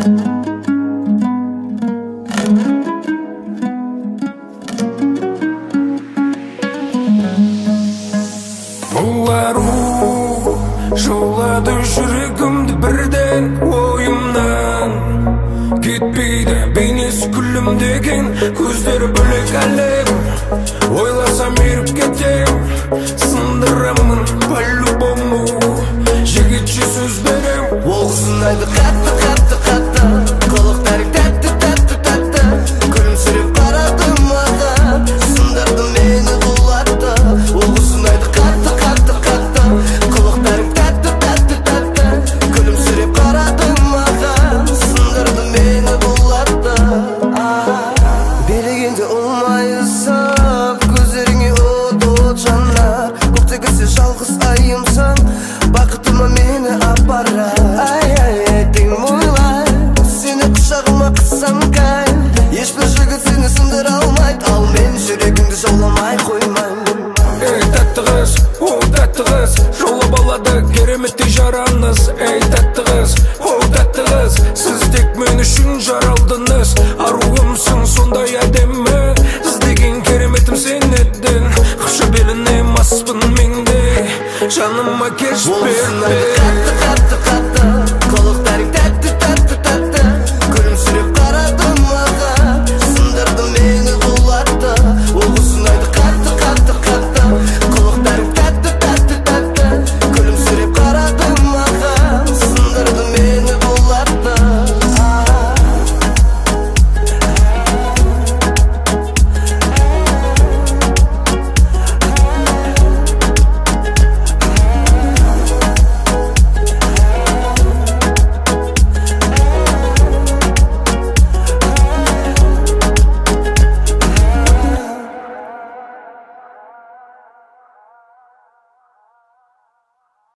Жолады жүрегімді бірден ойымнан кетпейді бейнесі күлімдеген көздері бөлек әлем ойласам еріп кетем сындырамын по-любому жігітше сөз берем ол сынайды қатты қатты қатты қылықтарың тәтті тәтті тәтті күлімсіреп қарады маған сындырды мені құлатты ол сынайды қатты қатты қатты қылықтарың тәтті тәтті тәтті күлімсіреп қарады маған сындырды мені құлатты билегенде ұлмайысып көздеріңе от жанар көктегі жалғыз айымсың бақытыма мені апарар теңім ойлай сені құшағыма қыссам кай ешбір жігіт сені сындыра алмайды ал мен жүрегімді жауламай қоймаймын ей тәтті қыз о тәтті қыз жаулап алады кереметтей жараңыз ей тәтті қыз о тәтті қыз сіз тек мен үшін жаралдыңыз аруымсың сондай әдемі іздеген кереметім сен едің құша беліне маспын мен де жаныма кеш берме